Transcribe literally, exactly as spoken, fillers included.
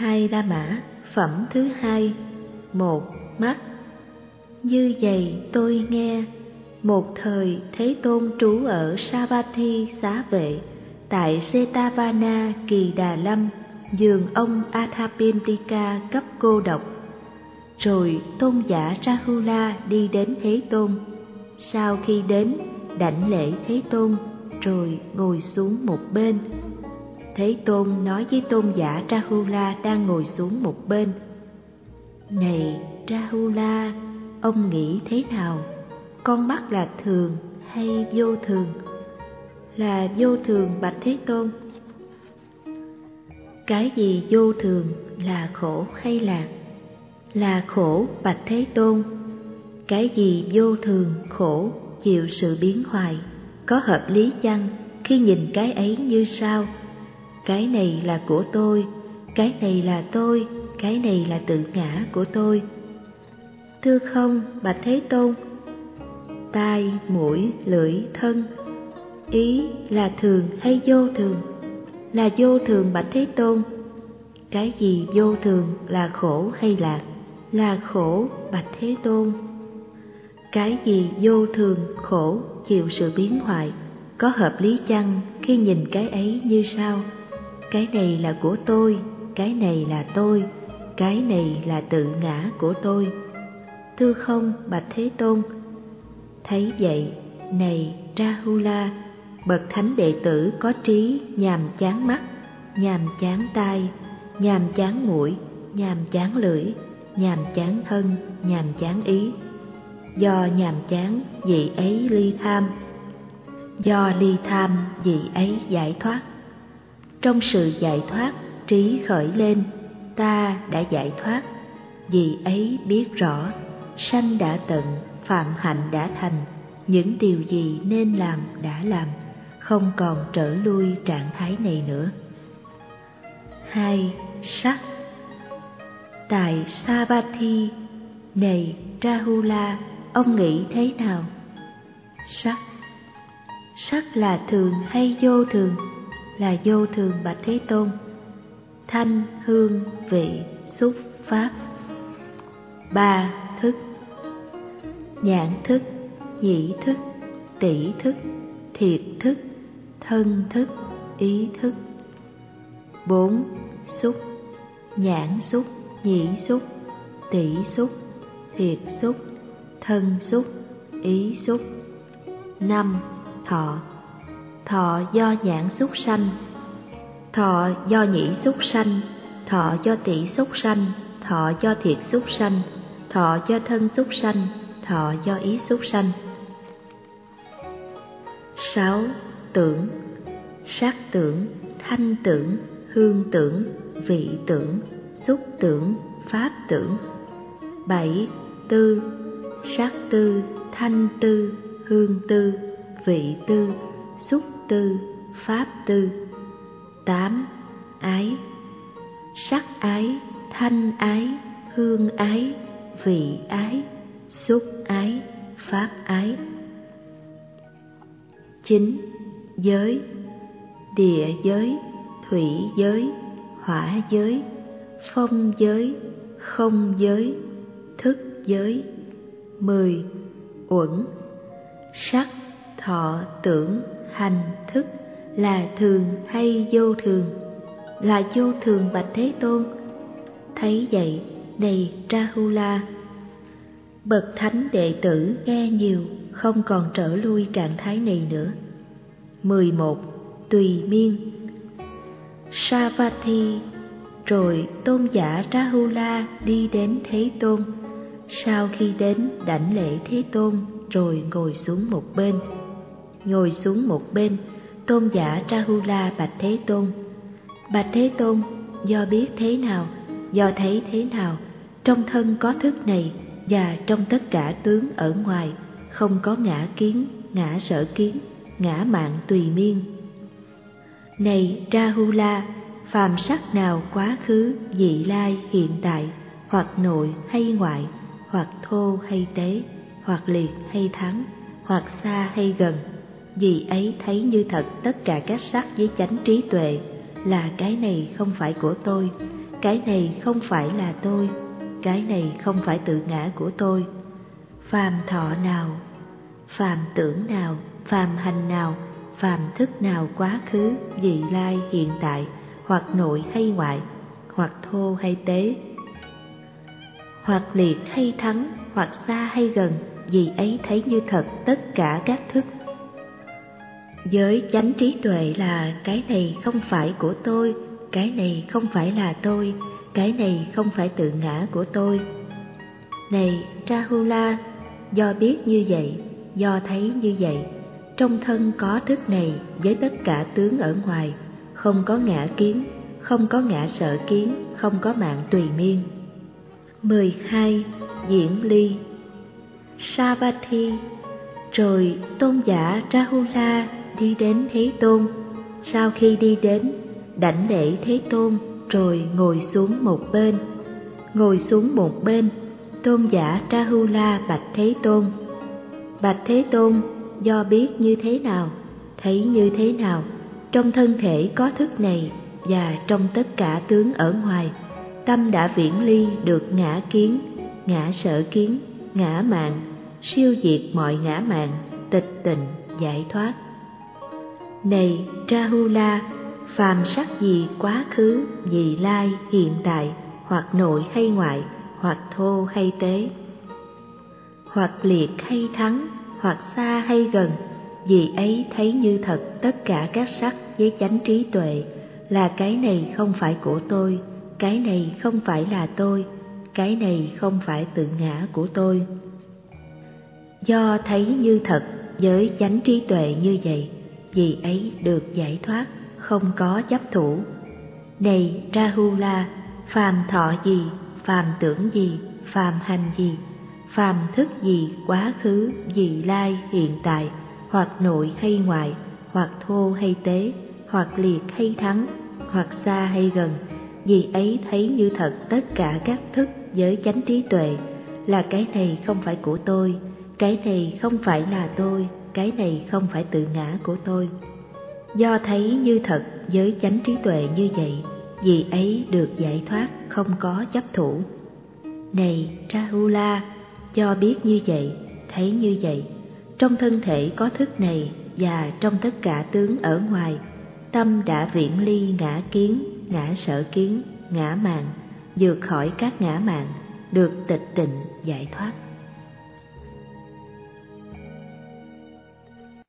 Hai La Mã phẩm thứ hai. Một mắt. Như vậy tôi nghe, một thời Thế Tôn trú ở Savatthi Xá Vệ, tại Setavana Kỳ Đà Lâm, giường ông Athapindika cấp cô độc. Rồi tôn giả Rahula đi đến Thế Tôn. Sau khi đến, đảnh lễ Thế Tôn, rồi ngồi xuống một bên. Thế Tôn nói với tôn giả Rahula đang ngồi xuống một bên: Này Rahula, ông nghĩ thế nào? Con mắt là thường hay vô thường? Là vô thường, bạch Thế Tôn. Cái gì vô thường, là khổ hay lạc? Là khổ, bạch Thế Tôn. Cái gì vô thường, khổ, chịu sự biến hoại, có hợp lý chăng khi nhìn cái ấy như sau? Cái này là của tôi, cái này là tôi, cái này là tự ngã của tôi. Thưa không, bạch Thế Tôn. Tai, mũi, lưỡi, thân, ý là thường hay vô thường? Là vô thường, bạch Thế Tôn. Cái gì vô thường, là khổ hay lạc? Là khổ, bạch Thế Tôn. Cái gì vô thường, khổ, chịu sự biến hoại, có hợp lý chăng khi nhìn cái ấy như sau? Cái này là của tôi, cái này là tôi, cái này là tự ngã của tôi. Thưa không, bạch Thế Tôn. Thấy vậy, này Rahula, bậc thánh đệ tử có trí nhàm chán mắt, nhàm chán tai, nhàm chán mũi, nhàm chán lưỡi, nhàm chán thân, nhàm chán ý. Do nhàm chán, vị ấy ly tham. Do ly tham, vị ấy giải thoát. Trong sự giải thoát, trí khởi lên, ta đã giải thoát. Vị ấy biết rõ, sanh đã tận, phạm hạnh đã thành, những điều gì nên làm đã làm, không còn trở lui trạng thái này nữa. Hai. Sắc. Tại Savatthi, này Rahula, ông nghĩ thế nào? Sắc. Sắc là thường hay vô thường? Là vô thường, bạch Thế Tôn. Thanh, hương, vị, xúc, pháp. Ba. Thức. Nhãn thức, nhĩ thức, tỷ thức, thiệt thức, thân thức, ý thức. Bốn. Xúc. Nhãn xúc, nhĩ xúc, tỷ xúc, thiệt xúc, thân xúc, ý xúc. Năm. Thọ. Thọ do nhãn xúc sanh, thọ do nhĩ xúc sanh, thọ do tỷ xúc sanh, thọ do thiệt xúc sanh, thọ do thân xúc sanh, thọ do ý xúc sanh. Sáu. Tưởng. Sắc tưởng, thanh tưởng, hương tưởng, vị tưởng, xúc tưởng, pháp tưởng. Bảy. Tư. Sắc tư, thanh tư, hương tư, vị tư, xúc tư, pháp tư. Tám. Ái. Sắc ái, thanh ái, hương ái, vị ái, xúc ái, pháp ái. Chín. Giới. Địa giới, thủy giới, hỏa giới, phong giới, không giới, thức giới. Mười. Uẩn. Sắc, thọ, tưởng, hành, thức là thường hay vô thường? Là vô thường, bạch Thế Tôn. Thấy vậy, này Rahula, bậc thánh đệ tử nghe nhiều, không còn trở lui trạng thái này nữa. Mười một. Tùy miên. Savatthi. Rồi tôn giả Rahula đi đến Thế Tôn. Sau khi đến, đảnh lễ Thế Tôn, rồi ngồi xuống một bên. Ngồi xuống một bên, tôn giả Rahula bạch Thế Tôn: Bạch Thế Tôn, do biết thế nào, do thấy thế nào, trong thân có thức này và trong tất cả tướng ở ngoài, không có ngã kiến, ngã sở kiến, ngã mạn tùy miên. Này Rahula, phàm sắc nào quá khứ, vị lai, hiện tại, hoặc nội hay ngoại, hoặc thô hay tế, hoặc liệt hay thắng, hoặc xa hay gần, vì ấy thấy như thật tất cả các sắc với chánh trí tuệ, là cái này không phải của tôi, cái này không phải là tôi, cái này không phải tự ngã của tôi. Phàm thọ nào, phàm tưởng nào, phàm hành nào, phàm thức nào quá khứ, vị lai, hiện tại, hoặc nội hay ngoại, hoặc thô hay tế, hoặc liệt hay thắng, hoặc xa hay gần, vì ấy thấy như thật tất cả các thức. Với chánh trí tuệ là cái này không phải của tôi, cái này không phải là tôi, cái này không phải tự ngã của tôi. Này Rahula, do biết như vậy, do thấy như vậy, trong thân có thức này với tất cả tướng ở ngoài, không có ngã kiến, không có ngã sở kiến, không có mạng tùy miên. mười hai. Diễn ly. Savatthi. Rồi tôn giả Rahula đi đến Thế Tôn. Sau khi đi đến, đảnh lễ Thế Tôn, rồi ngồi xuống một bên. Ngồi xuống một bên, tôn giả Rahula bạch Thế Tôn: Bạch Thế Tôn, do biết như thế nào, thấy như thế nào, trong thân thể có thức này và trong tất cả tướng ở ngoài, tâm đã viễn ly được ngã kiến, ngã sở kiến, ngã mạn, siêu diệt mọi ngã mạn, tịch tịnh, giải thoát. Này Rahula, phàm sắc gì quá khứ, vị lai, hiện tại, hoặc nội hay ngoại, hoặc thô hay tế, hoặc liệt hay thắng, hoặc xa hay gần, vì ấy thấy như thật tất cả các sắc với chánh trí tuệ là cái này không phải của tôi, cái này không phải là tôi, cái này không phải tự ngã của tôi. Do thấy như thật với chánh trí tuệ như vậy, vì ấy được giải thoát, không có chấp thủ. Này Rahula, phàm thọ gì, phàm tưởng gì, phàm hành gì, phàm thức gì quá khứ, vị lai, hiện tại, hoặc nội hay ngoại, hoặc thô hay tế, hoặc liệt hay thắng, hoặc xa hay gần, vì ấy thấy như thật tất cả các thức với chánh trí tuệ là cái này không phải của tôi, cái này không phải là tôi, cái này không phải tự ngã của tôi. Do thấy như thật với chánh trí tuệ như vậy, vì ấy được giải thoát, không có chấp thủ. Này Rahula, do biết như vậy, thấy như vậy, trong thân thể có thức này và trong tất cả tướng ở ngoài, tâm đã viễn ly ngã kiến, ngã sở kiến, ngã mạn, vượt khỏi các ngã mạn, được tịch tịnh, giải thoát.